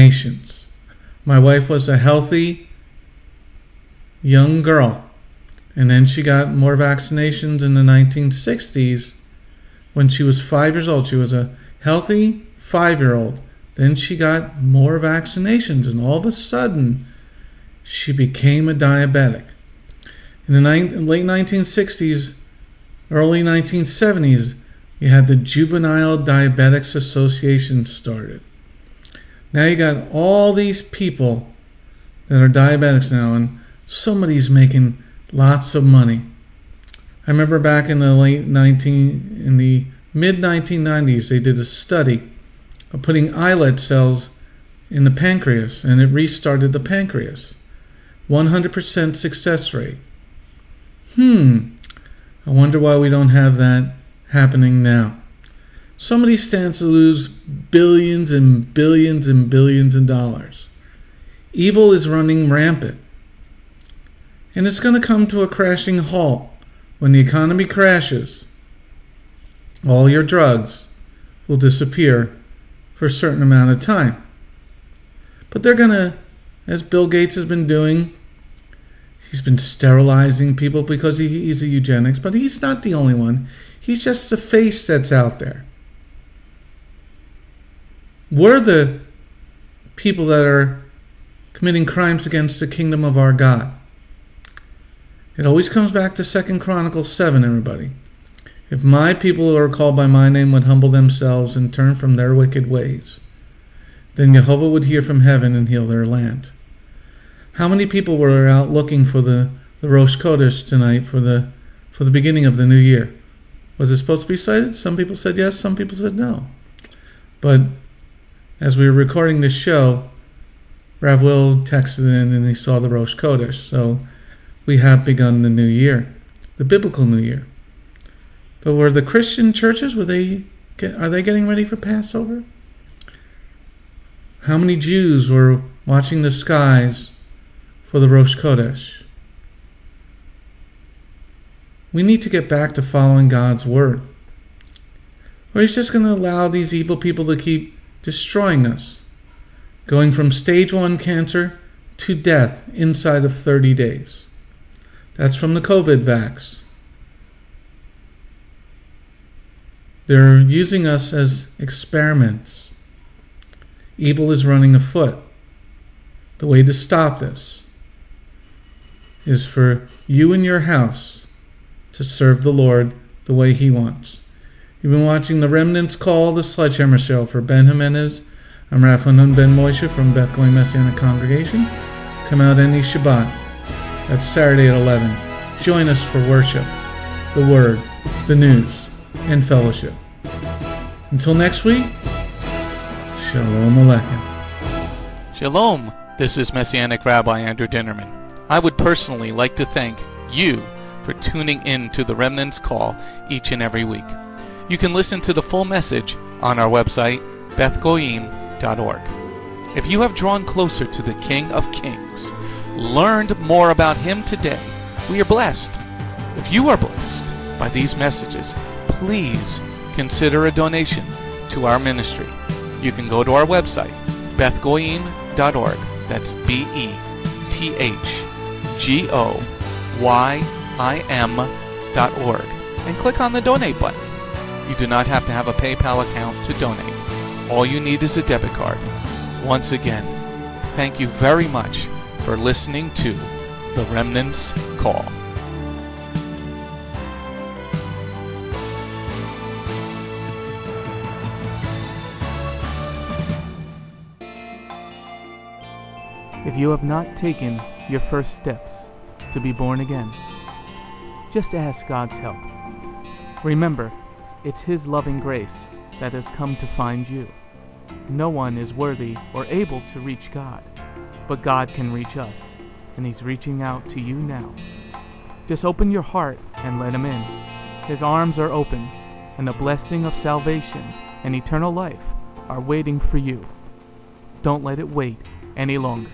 vaccinations. My wife was a healthy young girl, And then she got more vaccinations in the nineteen sixties when she was five years old. She was a healthy five-year-old. Then she got more vaccinations, and all of a sudden, she became a diabetic. In the ni- late nineteen sixties, early nineteen seventies, you had the Juvenile Diabetics Association started. Now you got all these people that are diabetics now, and somebody's making lots of money. I remember back in the late nineteen, in the mid nineteen nineties, they did a study of putting islet cells in the pancreas, and it restarted the pancreas. one hundred percent success rate. Hmm. I wonder why we don't have that happening now. Somebody stands to lose billions and billions and billions of dollars. Evil is running rampant. And it's going to come to a crashing halt when the economy crashes. All your drugs will disappear for a certain amount of time. But they're going to, as Bill Gates has been doing, he's been sterilizing people because he, he's a eugenics, but he's not the only one. He's just the face that's out there. We're the people that are committing crimes against the kingdom of our God. It always comes back to Second Chronicles seven, everybody. If my people who are called by my name would humble themselves and turn from their wicked ways, then Jehovah would hear from heaven and heal their land. How many people were out looking for the, the Rosh Chodesh tonight for the for the beginning of the new year? Was it supposed to be sighted? Some people said yes, some people said no. But as we were recording this show, Rav Will texted in and he saw the Rosh Chodesh. So we have begun the new year, the biblical new year. But were the Christian churches, were they get, are they getting ready for Passover? How many Jews were watching the skies for the Rosh Chodesh? We need to get back to following God's word. Or he's just going to allow these evil people to keep destroying us, going from stage one cancer to death inside of thirty days. That's from the COVID vax. They're using us as experiments. Evil is running afoot. The way to stop this is for you and your house to serve the Lord the way he wants. You've been watching The Remnants Call, the Sledgehammer Show. For Ben Jimenez, I'm Rav Hanan Ben Moshe from Beth Goy Messianic Congregation. Come out any Shabbat. That's Saturday at eleven. Join us for worship, the Word, the news, and fellowship. Until next week, Shalom Aleichem. Shalom, this is Messianic Rabbi Andrew Dinnerman. I would personally like to thank you for tuning in to the Remnants Call each and every week. You can listen to the full message on our website, beth goyim dot org. If you have drawn closer to the King of Kings, learned more about him today, we are blessed. If you are blessed by these messages, please consider a donation to our ministry. You can go to our website, beth goyim dot org. That's B E T H G O Y I M dot org. And click on the donate button. You do not have to have a PayPal account to donate. All you need is a debit card. Once again, thank you very much for listening to The Remnants Call. If you have not taken your first steps to be born again, just ask God's help. Remember, it's His loving grace that has come to find you. No one is worthy or able to reach God, but God can reach us, and He's reaching out to you now. Just open your heart and let Him in. His arms are open, and the blessing of salvation and eternal life are waiting for you. Don't let it wait any longer.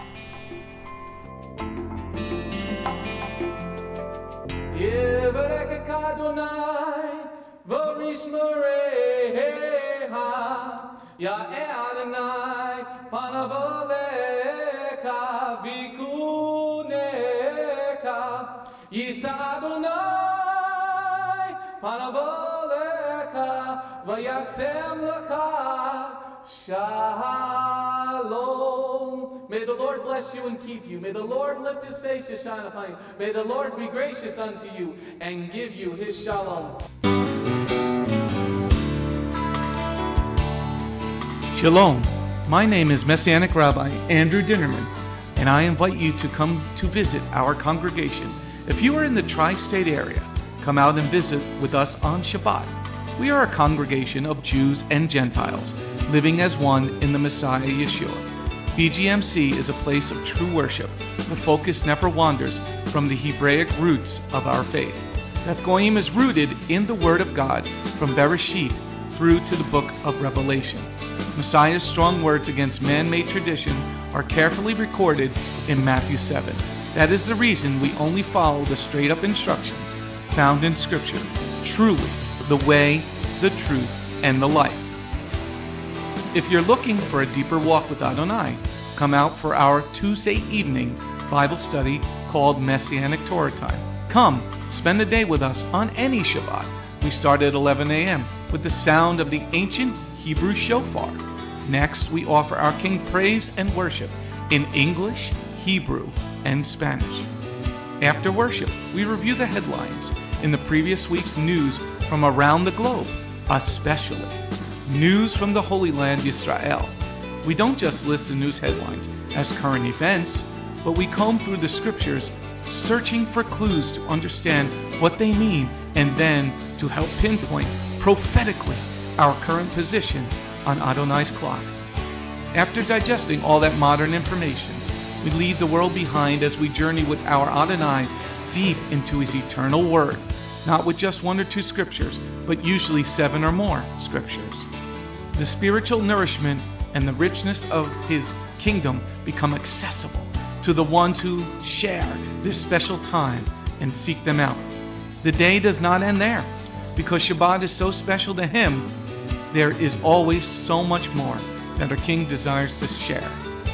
Ya Adonai, Panavolecha, Vikuneka, Yis Isa Adonai Panavolecha Vayasem Lecha Shalom. May the Lord bless you and keep you. May the Lord lift his face to shine upon you. May the Lord be gracious unto you and give you his shalom. Shalom. My name is Messianic Rabbi Andrew Dinnerman, and I invite you to come to visit our congregation. If you are in the tri-state area, come out and visit with us on Shabbat. We are a congregation of Jews and Gentiles, living as one in the Messiah Yeshua. B G M C is a place of true worship. The focus never wanders from the Hebraic roots of our faith. Beth Goyim is rooted in the Word of God from Bereshit through to the book of Revelation. Messiah's strong words against man-made tradition are carefully recorded in Matthew seven. That is the reason we only follow the straight-up instructions found in Scripture, truly the way, the truth, and the life. If you're looking for a deeper walk with Adonai, come out for our Tuesday evening Bible study called Messianic Torah Time. Come, spend the day with us on any Shabbat. We start at eleven a.m. with the sound of the ancient Hebrew shofar. Next, we offer our King praise and worship in English, Hebrew, and Spanish. After worship, we review the headlines in the previous week's news from around the globe, especially news from the Holy Land, Yisrael. We don't just list the news headlines as current events, but we comb through the scriptures, searching for clues to understand what they mean and then to help pinpoint prophetically our current position on Adonai's clock. After digesting all that modern information, we leave the world behind as we journey with our Adonai deep into his eternal word, not with just one or two scriptures, but usually seven or more scriptures. The spiritual nourishment and the richness of his kingdom become accessible to the ones who share this special time and seek them out. The day does not end there. Because Shabbat is so special to him, there is always so much more that our King desires to share.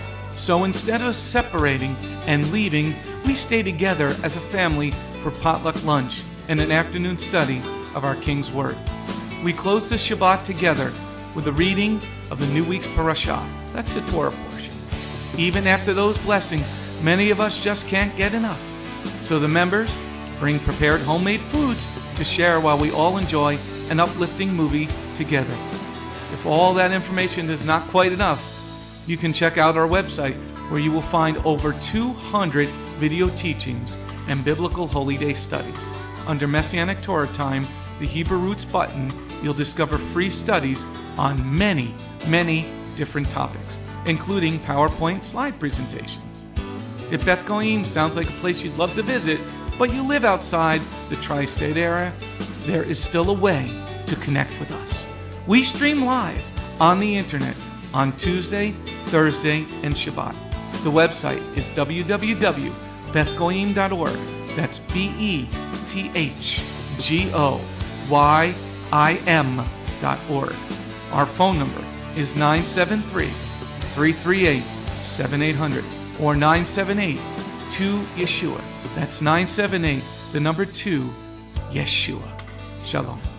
So instead of separating and leaving, we stay together as a family for potluck lunch and an afternoon study of our King's Word. We close the Shabbat together with a reading of the new week's parashah. That's the Torah portion. Even after those blessings, many of us just can't get enough. So the members bring prepared homemade foods to share while we all enjoy an uplifting movie together. If all that information is not quite enough, you can check out our website where you will find over two hundred video teachings and biblical holy day studies. Under Messianic Torah Time, the Hebrew Roots button, you'll discover free studies on many, many different topics, including PowerPoint slide presentations. If Beth Goyim sounds like a place you'd love to visit, but you live outside the tri-state area, there is still a way to connect with us. We stream live on the internet on Tuesday, Thursday, and Shabbat. The website is w w w dot beth goyim dot org. That's B E T H G O Y I M dot org. Our phone number is nine seven three, three three eight, seven eight zero zero or nine seven eight, two Yeshua. That's nine seven eight, the number two, Yeshua. Shalom.